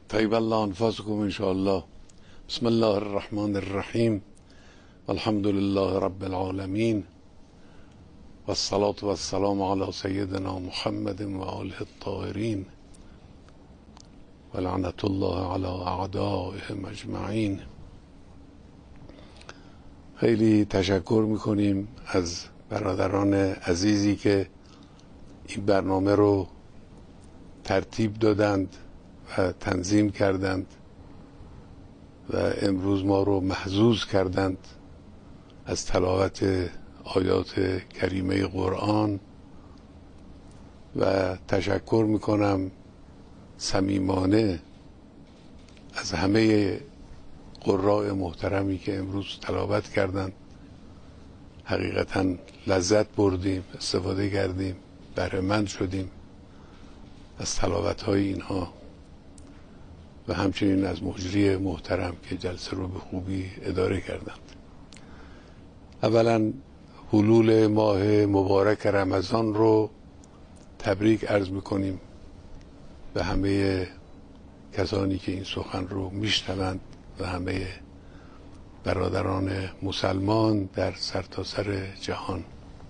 طيب الله أنفاسكم إن شاء الله. بسم الله الرحمن الرحيم. الحمد لله رب العالمين، والصلاة والسلام على سيدنا محمد وآله الطاهرين، ولعنة الله على أعدائهم أجمعین. خیلی تشکر میکنیم از برادران عزیزی که این برنامه رو ترتیب دادند و تنظیم کردند و امروز ما رو محظوظ کردند از تلاوت آیات کریمه قرآن و تشکر میکنم صمیمانه از همه قراء محترمی که امروز تلاوت کردند. حقیقتا لذت بردیم، استفاده کردیم، بهره‌مند شدیم از تلاوت های اینها و همچنین از مجری محترم که جلسه رو به خوبی اداره کردند. اولا حلول ماه مبارک رمضان رو تبریک عرض میکنیم به همه کسانی که این سخن رو میشنوند و همه برادران مسلمان در سرتاسر جهان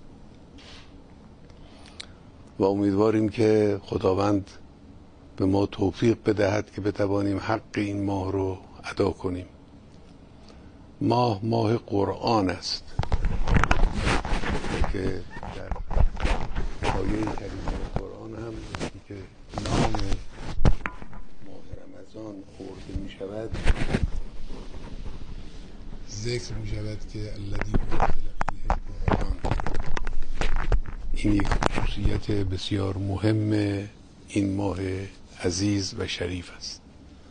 و امیدواریم که خداوند به ما توفیق بدهد که بتوانیم حق این ماه رو ادا کنیم. ماه قرآن است که در آیه کریمه قرآن هم که نام ماه رمضان خورده می شود ذکر می شود که الذی انزل فیه القرآن. این یک خصوصیت بسیار مهم این ماه عزیز و شریف است.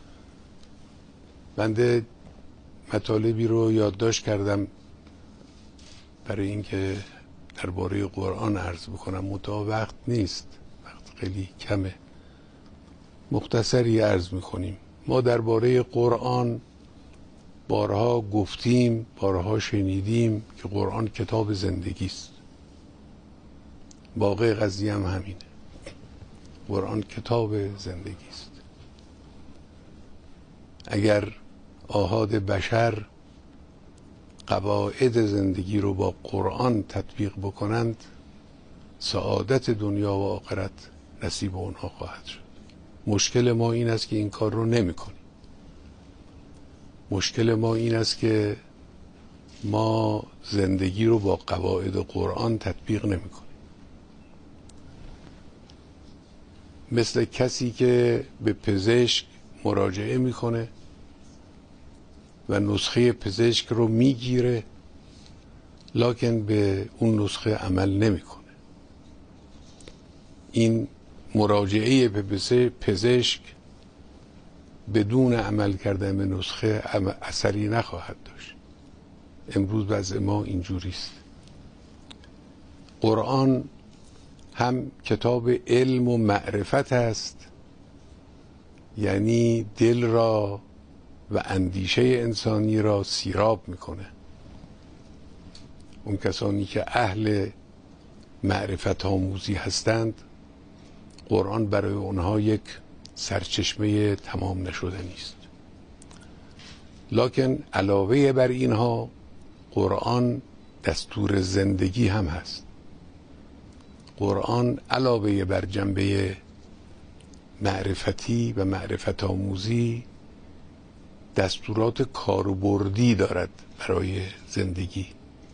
بنده مطالبی رو یادداشت کردم برای اینکه درباره قرآن عرض بکنم، منتها وقت نیست، وقت خیلی کمه، مختصری عرض میکنیم. ما درباره قرآن بارها گفتیم، بارها شنیدیم که قرآن کتاب زندگی است. واقع قضیه هم همینه، قرآن کتاب زندگی است. اگر آحاد بشر قواعد زندگی رو با قرآن تطبیق بکنند، سعادت دنیا و آخرت نصیب اونها خواهد شد. مشکل ما این است که این کار رو نمی کنیم. مشکل ما این است که ما زندگی رو با قواعد قرآن تطبیق نمی کنیم. مثل کسی که به پزشک مراجعه میکنه و نسخه پزشک رو میگیره لکن به اون نسخه عمل نمیکنه. این مراجعه به پزشک بدون عمل کردن به نسخه اثری نخواهد داشت. امروز وضع ما اینجوری است. قرآن هم کتاب علم و معرفت است، یعنی دل را و اندیشه انسانی را سیراب میکنه. اون کسانی که اهل معرفت آموزی هستند، قرآن برای اونها یک سرچشمه تمام نشده نیست. لکن علاوه بر اینها قرآن دستور زندگی هم هست. قرآن علاوه بر جنبه معرفتی و معرفت آموزی دستورات کاربردی دارد برای زندگی،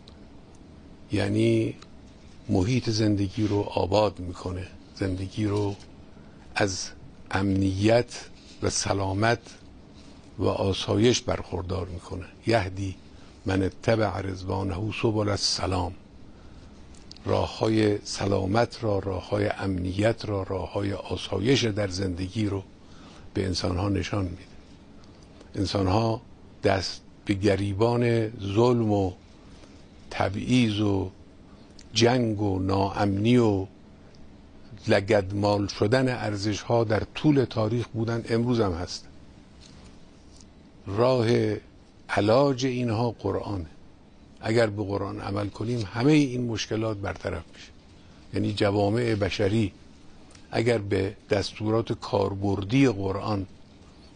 یعنی محیط زندگی رو آباد میکنه، زندگی رو از امنیت و سلامت و آسایش برخوردار میکنه. یهدی من اتبع رضوانه سبل السلام. راههای سلامت را، راههای امنیت را، راههای آسایش در زندگی رو به انسانها نشان میده. انسانها دست به گریبان ظلم و تبعیض و جنگ و ناامنی و لگدمال شدن ارزش‌ها در طول تاریخ بودن، امروز هم هست. راه علاج اینها قرآنه. اگر به قرآن عمل کنیم همه این مشکلات برطرف میشه. یعنی جوامع بشری اگر به دستورات کاربردی قرآن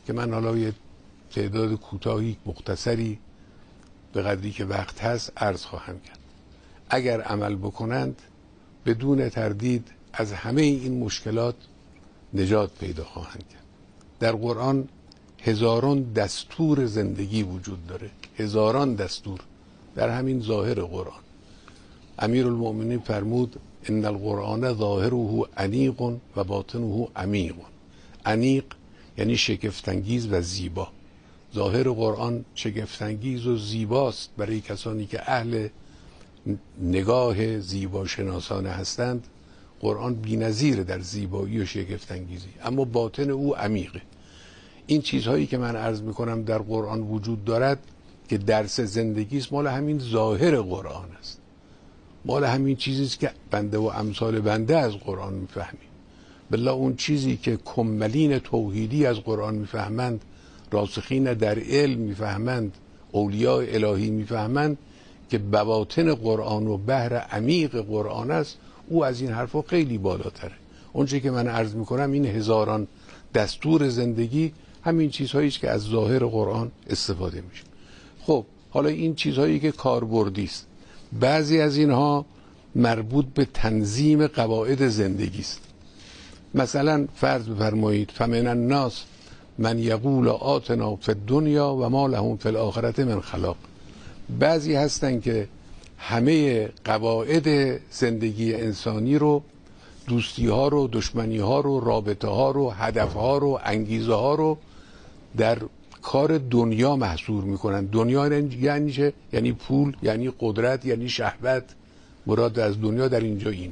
که من حالا یه تعداد کوتاهی مختصری به قدری که وقت هست عرض خواهم کرد. اگر عمل بکنند بدون تردید از همه این مشکلات نجات پیدا خواهند کرد. در قرآن هزاران دستور زندگی وجود داره، هزاران دستور در همین ظاهر قرآن. امیرالمؤمنین فرمود ان القرآن ظاهره انیق و باطنه عمیق. انیق یعنی شگفت‌انگیز و زیبا. ظاهر قرآن شگفت‌انگیز و زیباست برای کسانی که اهل نگاه زیباشناسانه هستند. قرآن بی‌نظیر در زیبایی و شگفت‌انگیزی، اما باطن او عمیقه. این چیزهایی که من عرض میکنم در قرآن وجود دارد که درس زندگی است، مال همین ظاهر قرآن است، مال همین چیزی است که بنده و امثال بنده از قرآن میفهمیم. بالله اون چیزی که کملین توحیدی از قرآن میفهمند، راسخین در علم میفهمند، اولیاء الهی میفهمند که بواطن قرآن و بحر عمیق قرآن است، او از این حرفا خیلی بالاتره. اونچه که من عرض میکنم این هزاران دستور زندگی همین چیزهایی است که از ظاهر قرآن استفاده میشه. خب حالا این چیزهایی که کاربردی است، بعضی از اینها مربوط به تنظیم قواعد زندگی است. مثلا فرض بفرمایید فمن الناس من یقول آتنا فی الدنیا و ما لهم فی الاخرة من خلاق. بعضی هستن که همه قواعد زندگی انسانی رو، دوستی ها رو، دشمنی ها رو، رابطه ها رو، هدف ها رو، انگیزه ها رو در کار دنیا محصور میکنن. دنیا یعنی چه؟ یعنی پول، یعنی قدرت، یعنی شهوت. مراد از دنیا در اینجا اینه.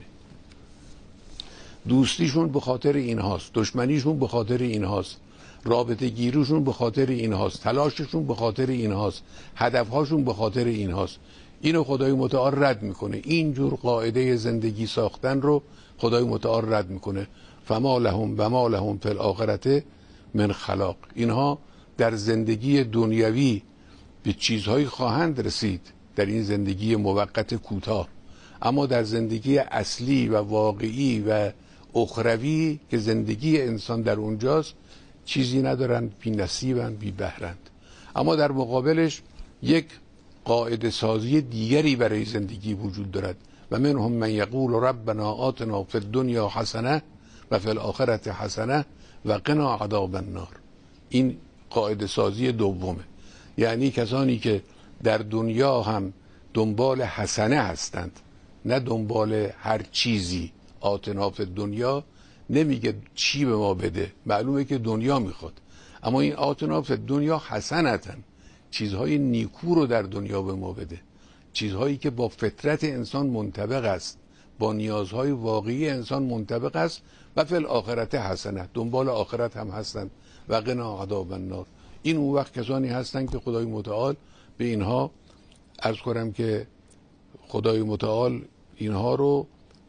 دوستیشون به خاطر این هاست، دشمنیشون به خاطر این هاست، رابطه گیریشون به خاطر این هاست، تلاششون به خاطر این هاست، هدفهاشون به خاطر این هاست. اینو خدای متعال رد میکنه. اینجور قاعده زندگی ساختن رو خدای متعال رد میکنه. فما لهم و ما لهم فی الاخرة من خلاق. اینها در زندگی دنیوی به چیزهایی خواهند رسید در این زندگی موقت کوتاه، اما در زندگی اصلی و واقعی و اخروی که زندگی انسان در اونجاست چیزی ندارند، بی نصیبند، بی بهرند. اما در مقابلش یک قاعده سازی دیگری برای زندگی وجود دارد. و منهم من یقول ربنا آتنا فی الدنیا حسنه و فی الاخرة حسنه و قنا عذاب النار. این قاعده سازی دومه. یعنی کسانی که در دنیا هم دنبال حسنه هستند، نه دنبال هر چیزی. آتنا فی الدنیا نمیگه چی به ما بده، معلومه که دنیا میخواد، اما این آتنا فی الدنیا حسنتن، چیزهای نیکو رو در دنیا به ما بده، چیزهایی که با فطرت انسان منطبق است، با نیازهای واقعی انسان منطبق است. و فی الاخرة حسنه، دنبال آخرت هم هستند. و قنا عذاب النار. این اون وقت کسانی هستند که خدای متعال به اینها عرض کنم که خدای متعال اینها رو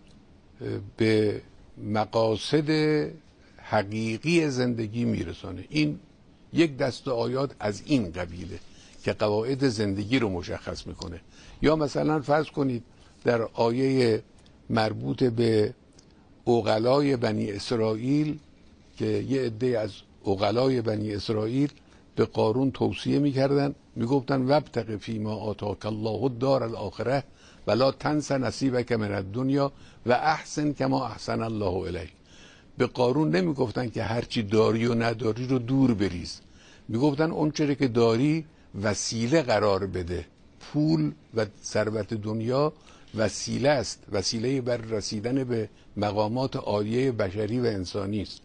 به مقاصد حقیقی زندگی میرسانه. این یک دسته آیات از این قبیله که قواعد زندگی رو مشخص میکنه. یا مثلا فرض کنید در آیه مربوط به عقلای بنی اسرائیل که یه عده از عقلای بنی اسرائیل به قارون توصیه میکردن، میگفتن وابتغ فیما آتاک الله الدار الاخره ولا تنس نصیبک من الدنیا و احسن کما احسن الله الیک. به قارون نمیگفتن که هرچی داری و نداری رو دور بریز، میگفتن اون چیزی که داری وسیله قرار بده. پول و ثروت دنیا وسیله است، وسیله بر رسیدن به مقامات عالیه بشری و انسانی است،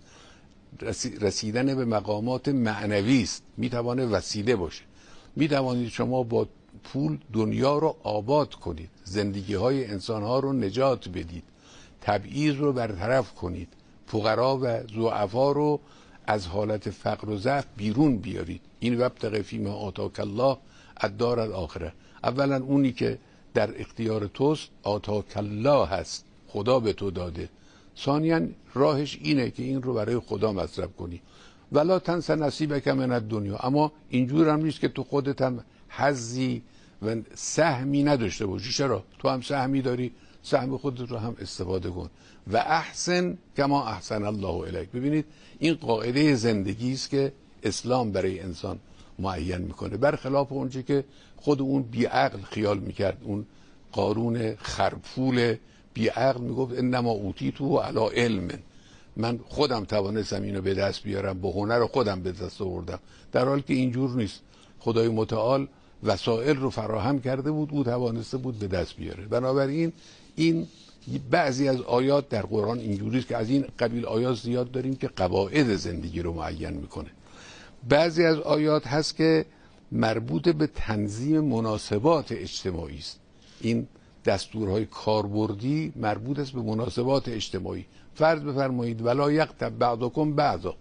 رسیدن به مقامات معنوی است، میتوانه وسیله باشه. میتوانید شما با پول دنیا رو آباد کنید، زندگی های انسان ها رو نجات بدید، تبعیض رو برطرف کنید، فقرا و ضعفا رو از حالت فقر و ضعف بیرون بیارید. این وابتغ فیما آتاک الله الدار الاخره. اولا اونی که در اختیار توست آتاک الله هست، خدا به تو داده. ثانیاً راهش اینه که این رو برای خدا مصرف کنی. ولا تنس نصیبک من الدنیا. اما اینجور هم نیست که تو خودت هم حظی و سهمی نداشته باشی. چرا؟ تو هم سهمی داری، سهم خودت رو هم استفاده کن. و احسن کما احسن الله الیک. ببینید این قاعده زندگی است که اسلام برای انسان معین میکنه، برخلاف اونچه که خود اون بیعقل خیال میکرد. اون قارون خرپول بیعقل میگفت انما اوتیتو علی علم، من خودم توانستم اینو به دست بیارم، با هنر خودم به دست آوردم، در حالی که اینجور نیست. خدای متعال وسایل رو فراهم کرده بود، او توانسته بود به دست بیاره. بنابراین این بعضی از آیات در قرآن اینجوریست که از این قبیل آیات زیاد داریم که قواعد زندگی رو معین میکنه. بعضی از آیات هست که مربوط به تنظیم مناسبات اجتماعی است. این دستورهای کاربردی مربوط است به مناسبات اجتماعی. فرض بفرمایید ولا یغتب بعضکم بعضا،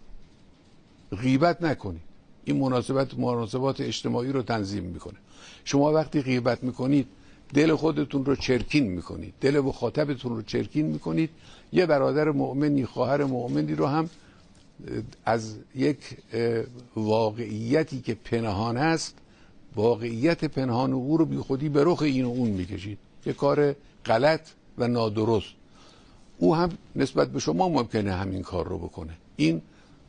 غیبت نکنید. این مناسبات اجتماعی رو تنظیم میکنه. شما وقتی غیبت میکنید دل خودتون رو چرکین میکنید، دل مخاطبتون رو چرکین میکنید. یه برادر مؤمنی، خواهر مؤمنی رو هم از یک واقعیتی که پنهان است، واقعیت پنهان او رو بی خودی به رخ این و اون میکشید، یه کار غلط و نادرست. او هم نسبت به شما ممکنه همین کار رو بکنه. این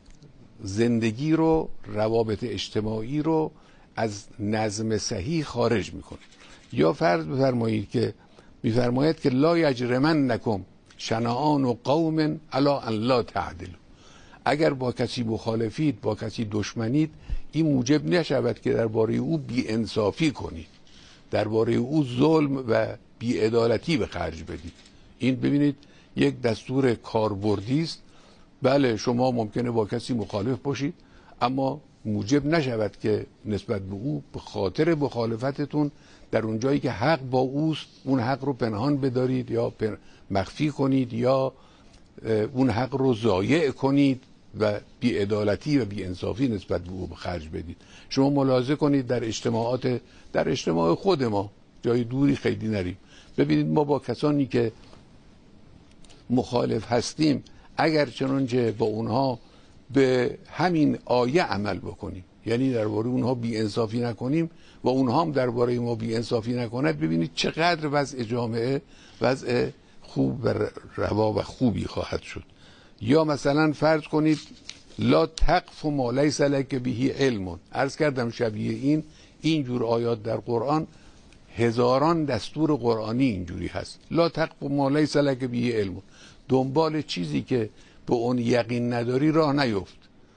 زندگی رو، روابط اجتماعی رو از نظم صحیح خارج میکنه. یا فرض بفرمایید که میفرماید که لا یجرمنکم شنآن قوم علی ان لا تعدلوا، اگر با کسی مخالفید، با کسی دشمنید، این موجب نشود که درباره او بی انصافی کنید، درباره او ظلم و بی‌عدالتی به خرج بدید. این ببینید یک دستور کاربردی است. بله شما ممکنه با کسی مخالف باشید، اما موجب نشود که نسبت به او به خاطر مخالفتتون در اون جایی که حق با اوست اون حق رو پنهان بدارید یا مخفی کنید یا اون حق رو ضایع کنید و بی‌عدالتی و بی‌انصافی نسبت به او به خرج بدید. شما ملاحظه کنید در اجتماع خود ما، جای دوری خیلی نریم، ببینید ما با کسانی که مخالف هستیم اگر چنانچه با اونها به همین آیه عمل بکنیم، یعنی درباره اونها بی‌انصافی نکنیم و اونها هم درباره ما بی‌انصافی نکنند، ببینید چقدر وضع جامعه وضع خوب و روا و خوبی خواهد شد. یا مثلا فرض کنید لا تقف ما لیس لک به علم. عرض کردم شبیه اینجور آیات در قرآن هزاران دستور قرآنی اینجوری هست. لا تقف ما لیس لک به علم، دنبال چیزی که به اون یقین نداری راه نیفت،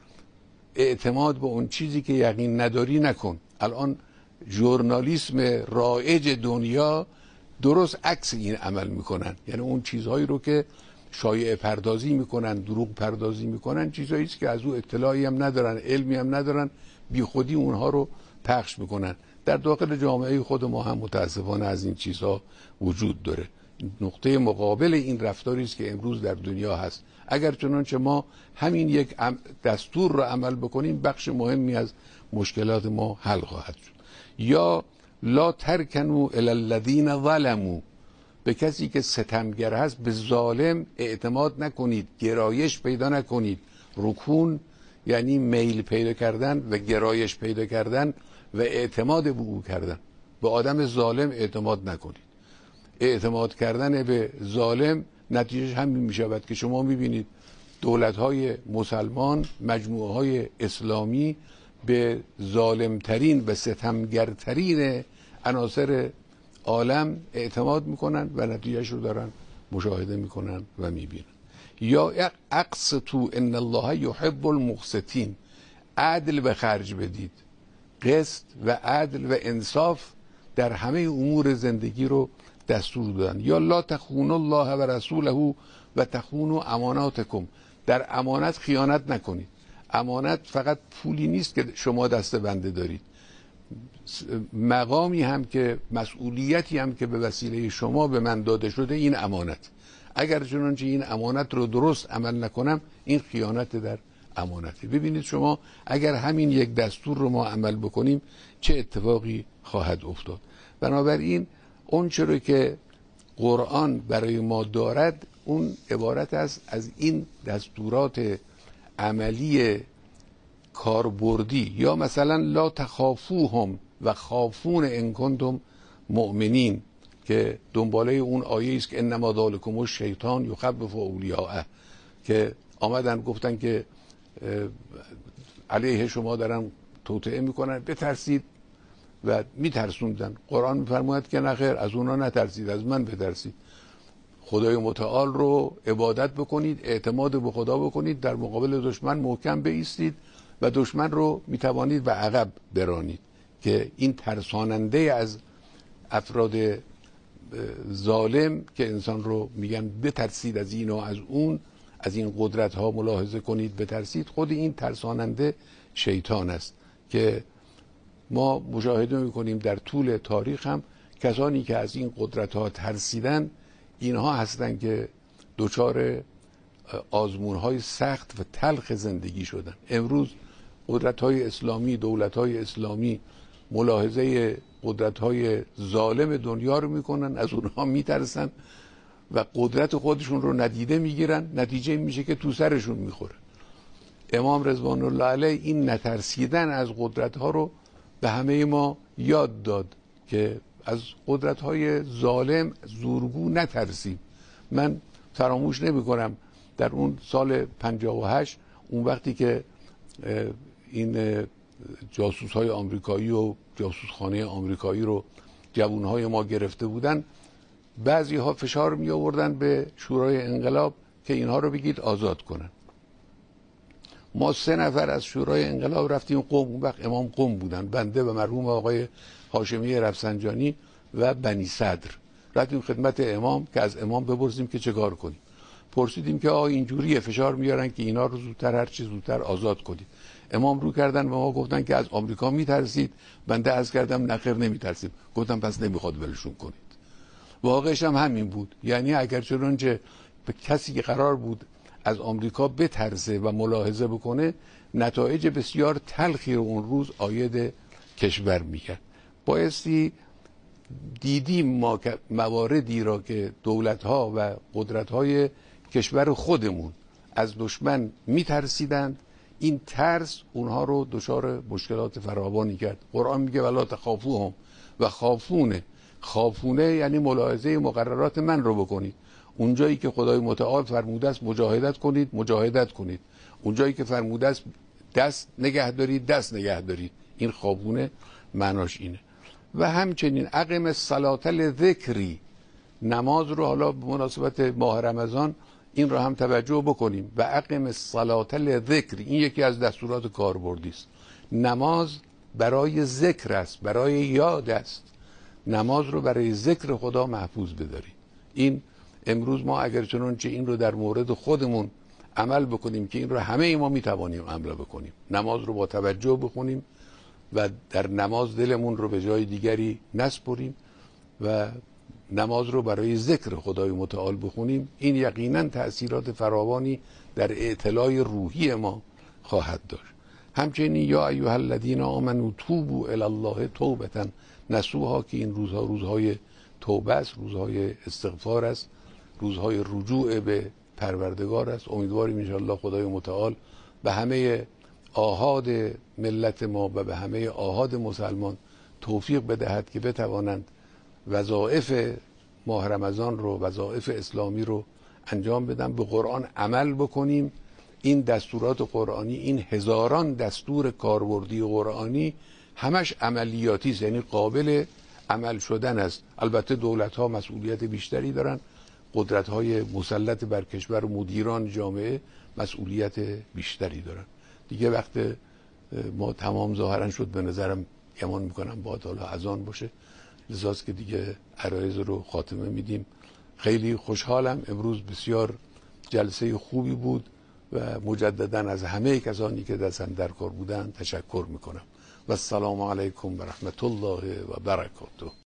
اعتماد به اون چیزی که یقین نداری نکن. الان ژورنالیسم رایج دنیا درست عکس این عمل میکنن، یعنی اون چیزهایی رو که شایعه پردازی میکنن، دروغ پردازی میکنن، چیزهایی است که از او اطلاعی هم ندارن، علمی هم ندارن، بی خودی اونها رو پخش میکنن. در داخل جامعه خود ما هم متاسفانه از این چیزها وجود داره. نقطه مقابل این رفتاری است که امروز در دنیا هست. اگر چنانچه ما همین یک دستور رو عمل بکنیم بخش مهمی از مشکلات ما حل خواهد شد. یا لا ترکنوا الی الذین ظلموا، به کسی که ستمگر هست، به ظالم اعتماد نکنید، گرایش پیدا نکنید. رکون یعنی میل پیدا کردن و گرایش پیدا کردن و اعتماد به او کردن. به آدم ظالم اعتماد نکنید. اعتماد کردن به ظالم نتیجهش همین می شود که شما می بینید دولت‌های مسلمان، مجموعه‌های اسلامی به ظالمترین و ستمگرترین عناصر عالم اعتماد میکنن و نتیجهش رو دارن مشاهده میکنن و میبینن. یا اقسطوا ان الله یحب المقسطین، عدل به خرج بدید. قسط و عدل و انصاف در همه امور زندگی رو دستور دادن. یا لا تخونوا الله و رسوله و تخونوا اماناتکم، در امانت خیانت نکنید. امانت فقط پولی نیست که شما دسته بنده دارید، مقامی هم که مسئولیتی هم که به وسیله شما به من داده شده، این امانت. اگر چنانچه این امانت رو درست عمل نکنم این خیانت در امانته. ببینید شما اگر همین یک دستور رو ما عمل بکنیم چه اتفاقی خواهد افتاد. بنابراین اون چرا که قرآن برای ما دارد اون عبارت است از این دستورات عملی کاربردی. یا مثلا لا تخافوهم و خافون ان کنتم مؤمنین، که دنباله اون آیه است که انما ذالکم الشیطان یخوف اولیاءه، که آمدن گفتن که علیه شما دارن توطئه میکنن بترسید و میترسوندن. قرآن میفرماید که نخیر، از اونا نترسید، از من بترسید. خدای متعال رو عبادت بکنید، اعتماد به خدا بکنید، در مقابل دشمن محکم بایستید و دشمن رو میتوانید به عقب برانید. که این ترساننده از افراد ظالم که انسان رو میگن بترسید از این و از اون، از این قدرت ها ملاحظه کنید بترسید، خود این ترساننده شیطان است که ما مشاهده میکنیم در طول تاریخ هم کسانی که از این قدرت ها ترسیدن اینها هستند که دچار آزمون های سخت و تلخ زندگی شدن. امروز قدرت های اسلامی، دولت های اسلامی ملاحظه قدرت های ظالم دنیا رو میکنن، از اونها میترسن و قدرت خودشون رو ندیده میگیرن، نتیجه میشه که تو سرشون میخوره. امام رضوان الله علیه این نترسیدن از قدرت ها رو به همه ما یاد داد که از قدرت های ظالم زورگو نترسیم. من فراموش نمی کنم در اون سال 58 اون وقتی که این جاسوس های آمریکایی و جاسوس خانه آمریکایی رو جوان های ما گرفته بودن، بعضی ها فشار می آوردن به شورای انقلاب که اینها رو بگید آزاد کنن. ما 3 نفر از شورای انقلاب رفتیم قم، اون وقت امام قم بودن، بنده و مرحوم آقای هاشمی رفسنجانی و بنی صدر، رفتیم خدمت امام که از امام بپرسیم که چه کار کنیم. پرسیدیم که آقا اینجوریه، فشار میارن که اینا رو زودتر، هر چی زودتر آزاد کنید. امام رو کردن و ما گفتن که از آمریکا میترسید. بنده عرض کردم نخیر نمیترسیم. گفتم پس نمیخواد ولشون کنید. واقعش هم همین بود. یعنی اگر چنانچه به کسی که قرار بود از آمریکا بترسه و ملاحظه بکنه، نتایج بسیار تلخی رو اون روز عاید کشور میکرد. بایستی دیدیم ما مواردی را که دولت‌ها و قدرت‌های کشور خودمون از دشمن میترسیدند، این ترس اونها رو دچار مشکلات فراوانی کرد. قرآن میگه ولا تخافوهم و خافونه یعنی ملاحظه مقررات من رو بکنید. اونجایی که خدای متعال فرموده است مجاهدت کنید، مجاهدت کنید. اونجایی که فرموده است دست نگه دارید، دست نگه دارید. این خافونه معناش اینه. و همچنین اقم الصلاة لذکری، نماز رو حالا به مناسبت ماه رمضان این رو هم توجه بکنیم. و اقم الصلاة لذکری، این یکی از دستورات کاربردی است. نماز برای ذکر است، برای یاد است. نماز رو برای ذکر خدا محفوظ بدارید. این امروز ما اگر چنانچه این رو در مورد خودمون عمل بکنیم که این رو همه ما میتوانیم عمل بکنیم، نماز رو با توجه بخونیم و در نماز دلمون رو به جای دیگری نسپریم و نماز رو برای ذکر خدای متعال بخونیم، این یقینا تأثیرات فراوانی در اطلاع روحی ما خواهد داشت. همچنین یا ایها الذین آمنوا توبوا الی الله توبة نصوحا، که این روزها روزهای توبه است، روزهای استغفار است، روزهای رجوع به پروردگار است. امیدواریم انشاءالله خدای متعال به همه آحاد ملت ما و به همه آحاد مسلمان توفیق بدهد که بتوانند وظایف ماه رمضان رو، وظایف اسلامی رو انجام بدن، به قرآن عمل بکنیم. این دستورات قرآنی، این هزاران دستور کاربردی قرآنی همش عملیاتی است، یعنی قابل عمل شدن است. البته دولت ها مسئولیت بیشتری دارن، قدرت های مسلط بر کشور و مدیران جامعه مسئولیت بیشتری دارن. دیگه وقت ما تمام ظاهرا شد، به نظرم گمان میکنم باید حالا اذان باشه، لذاست که دیگه عرایض رو خاتمه میدیم. خیلی خوشحالم، امروز بسیار جلسه خوبی بود و مجددا از همه کسانی که دستن در کار بودن تشکر میکنم و السلام علیکم و رحمت الله و برکاته.